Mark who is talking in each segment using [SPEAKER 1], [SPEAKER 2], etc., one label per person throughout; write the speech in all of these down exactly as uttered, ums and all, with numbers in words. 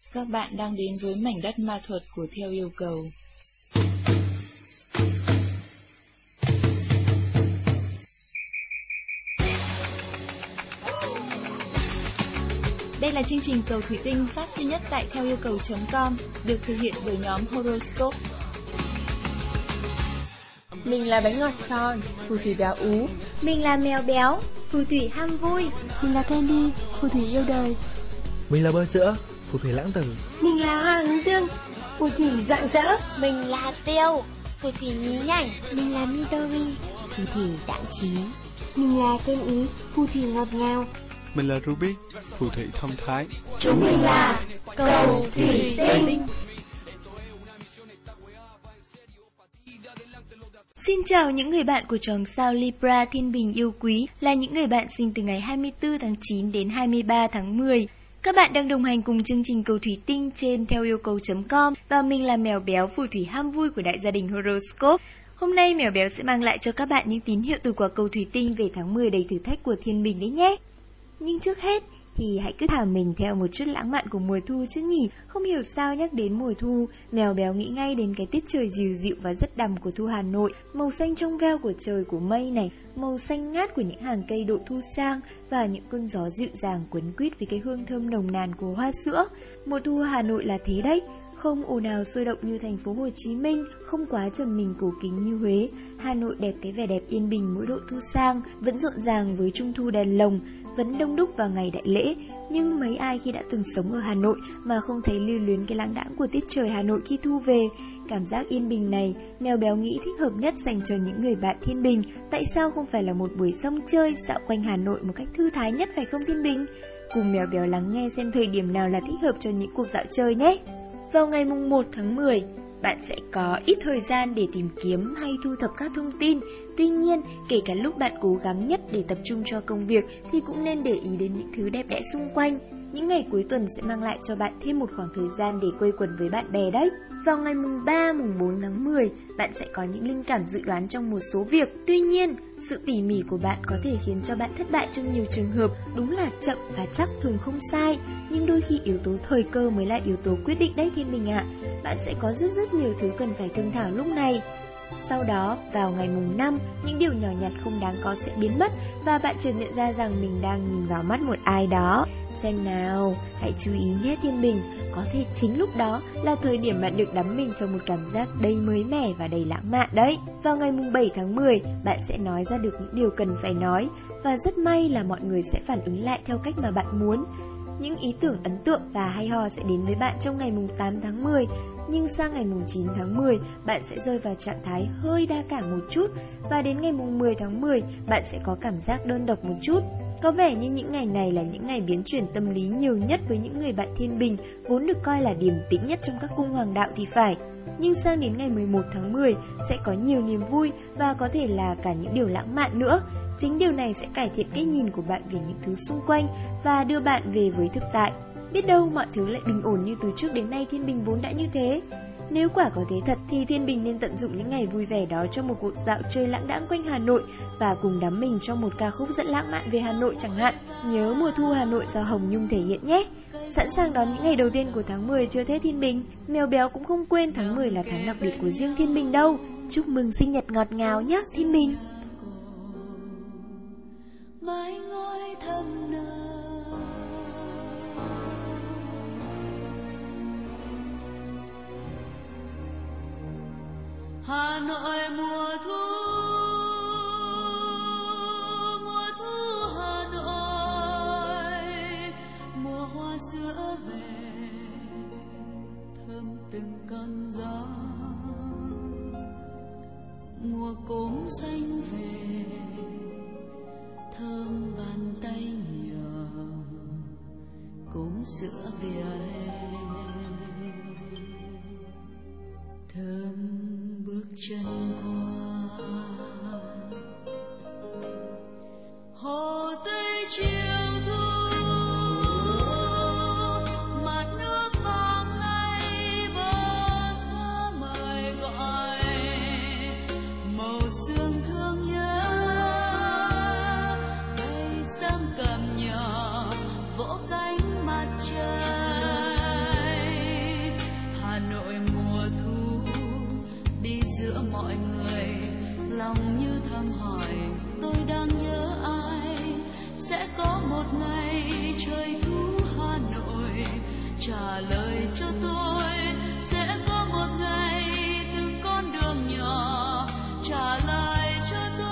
[SPEAKER 1] Các bạn đang đến với mảnh đất ma thuật của Theo Yêu Cầu. Đây là chương trình Cầu Thủy Tinh phát duy nhất tại theo yêu cầu chấm com, được thực hiện bởi nhóm Horoscope.
[SPEAKER 2] Mình là bánh ngọt tròn, phù thủy béo ú.
[SPEAKER 3] Mình là mèo béo, phù thủy ham vui.
[SPEAKER 4] Mình là Candy, phù thủy yêu đời.
[SPEAKER 5] Mình là bơ sữa, phù thủy lãng tử.
[SPEAKER 6] Mình là hoa hướng dương, phù thủy rạng rỡ.
[SPEAKER 7] Mình là Tiêu, phù thủy nhí nhảnh.
[SPEAKER 8] Mình là Midori, phù thủy đãng trí.
[SPEAKER 6] Mình là Thiên Ý, phù thủy ngọt ngào.
[SPEAKER 9] Mình là Rubik, phù thủy thông thái.
[SPEAKER 6] Chúng mình là Cầu Thủy Tinh.
[SPEAKER 3] Xin chào những người bạn của chòm sao Libra thiên bình yêu quý, là những người bạn sinh từ ngày hai mươi tư tháng chín đến hai mươi ba tháng mười. Các bạn đang đồng hành cùng chương trình Cầu Thủy Tinh trên theo yêu cầu chấm com và mình là mèo béo, phù thủy ham vui của đại gia đình Horoscope. Hôm nay mèo béo sẽ mang lại cho các bạn những tín hiệu từ quả cầu thủy tinh về tháng mười đầy thử thách của thiên bình đấy nhé. Nhưng trước hết thì hãy cứ thả mình theo một chút lãng mạn của mùa thu chứ nhỉ. Không hiểu sao nhắc đến mùa thu, mèo béo nghĩ ngay đến cái tiết trời dịu dịu và rất đầm của thu Hà Nội. Màu xanh trong veo của trời của mây này, màu xanh ngát của những hàng cây độ thu sang và những cơn gió dịu dàng quấn quýt với cái hương thơm nồng nàn của hoa sữa. Mùa thu Hà Nội là thế đấy. Không ồn ào sôi động như thành phố Hồ Chí Minh, không quá trầm mình cổ kính như Huế. Hà Nội đẹp cái vẻ đẹp yên bình mỗi độ thu sang, vẫn rộn ràng với trung thu đèn lồng, vẫn đông đúc vào ngày đại lễ. Nhưng mấy ai khi đã từng sống ở Hà Nội mà không thấy lưu luyến cái lãng đãng của tiết trời Hà Nội khi thu về. Cảm giác yên bình này, mèo béo nghĩ thích hợp nhất dành cho những người bạn thiên bình. Tại sao không phải là một buổi sông chơi dạo quanh Hà Nội một cách thư thái nhất, phải không thiên bình? Cùng mèo béo lắng nghe xem thời điểm nào là thích hợp cho những cuộc dạo chơi nhé. Vào ngày mùng một tháng mười, bạn sẽ có ít thời gian để tìm kiếm hay thu thập các thông tin. Tuy nhiên, kể cả lúc bạn cố gắng nhất để tập trung cho công việc thì cũng nên để ý đến những thứ đẹp đẽ xung quanh. Những ngày cuối tuần sẽ mang lại cho bạn thêm một khoảng thời gian để quây quần với bạn bè đấy. Vào ngày mùng ba, mùng bốn tháng mười, bạn sẽ có những linh cảm dự đoán trong một số việc. Tuy nhiên, sự tỉ mỉ của bạn có thể khiến cho bạn thất bại trong nhiều trường hợp. Đúng là chậm và chắc thường không sai, nhưng đôi khi yếu tố thời cơ mới là yếu tố quyết định đấy thiên bình ạ. Bạn sẽ có rất rất nhiều thứ cần phải thương thảo lúc này. Sau đó, vào ngày mùng năm, những điều nhỏ nhặt không đáng có sẽ biến mất và bạn chợt nhận ra rằng mình đang nhìn vào mắt một ai đó. Xem nào, hãy chú ý nhé thiên bình, có thể chính lúc đó là thời điểm bạn được đắm mình trong một cảm giác đầy mới mẻ và đầy lãng mạn đấy. Vào ngày mùng bảy tháng mười, bạn sẽ nói ra được những điều cần phải nói và rất may là mọi người sẽ phản ứng lại theo cách mà bạn muốn. Những ý tưởng ấn tượng và hay ho sẽ đến với bạn trong ngày mùng tám tháng mười. Nhưng sang ngày mùng chín tháng mười, bạn sẽ rơi vào trạng thái hơi đa cảm một chút. Và đến ngày mùng mười tháng mười, bạn sẽ có cảm giác đơn độc một chút. Có vẻ như những ngày này là những ngày biến chuyển tâm lý nhiều nhất với những người bạn thiên bình, vốn được coi là điềm tĩnh nhất trong các cung hoàng đạo thì phải. Nhưng sang đến ngày mười một tháng mười, sẽ có nhiều niềm vui và có thể là cả những điều lãng mạn nữa. Chính điều này sẽ cải thiện cách nhìn của bạn về những thứ xung quanh và đưa bạn về với thực tại. Biết đâu mọi thứ lại bình ổn như từ trước đến nay thiên bình vốn đã như thế. Nếu quả có thế thật thì thiên bình nên tận dụng những ngày vui vẻ đó cho một cuộc dạo chơi lãng đãng quanh Hà Nội và cùng đắm mình trong một ca khúc rất lãng mạn về Hà Nội chẳng hạn. Nhớ mùa thu Hà Nội do Hồng Nhung thể hiện nhé. Sẵn sàng đón những ngày đầu tiên của tháng mười chưa thế thiên bình? Mèo béo cũng không quên tháng mười là tháng đặc biệt của riêng thiên bình đâu. Chúc mừng sinh nhật ngọt ngào nhé thiên bình.
[SPEAKER 10] Mái ngói thầm nở Hà Nội mùa thu, mùa thu Hà Nội, mùa hoa sữa về, thơm từng cơn gió, mùa cốm xanh về, thơm bàn tay nhỏ, cốm sữa về thơm bước chân qua hồ Tây chiều thu, mặt nước vàng lay bờ xa mời gọi, màu sương thương nhớ cây sâm cầm nhỏ vỗ cánh mặt trời. giữa mọi người, lòng như thầm hỏi tôi đang nhớ ai. Sẽ có một ngày trời thu Hà Nội trả lời cho tôi. Sẽ có một ngày từng con đường nhỏ trả lời cho tôi.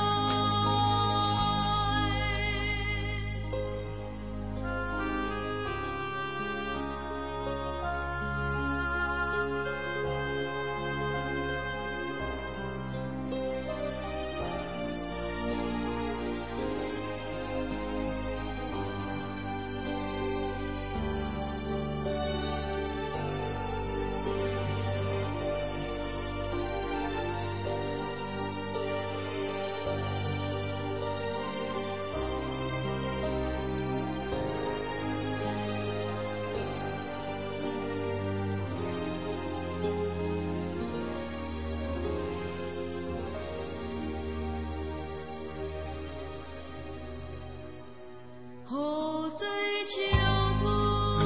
[SPEAKER 10] Hồ Tây chiều thu,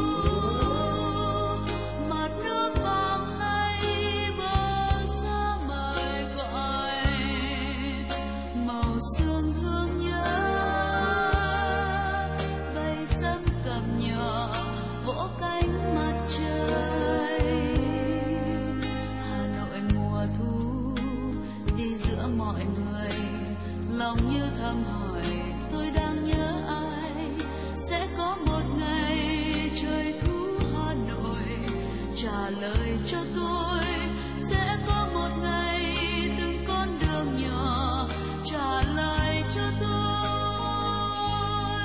[SPEAKER 10] mặt nước vàng hay bờ xa mời gọi, màu sương thương nhớ bay sân cầm nhỏ vỗ cánh mặt trời. Hà Nội mùa thu đi giữa mọi người, lòng như thầm hỏi tôi đang nhớ ai. Sẽ có một ngày trời thu Hà Nội trả lời cho tôi. Sẽ có một ngày từng con đường nhỏ trả lời cho tôi.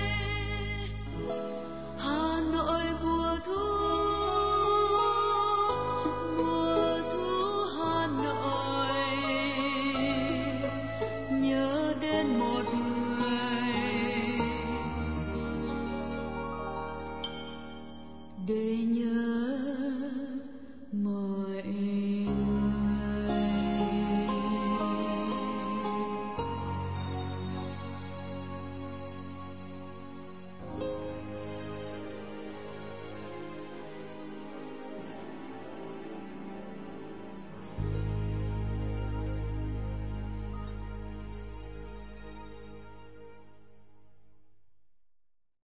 [SPEAKER 10] Hà Nội mùa thu, mùa thu Hà Nội, nhớ đến một người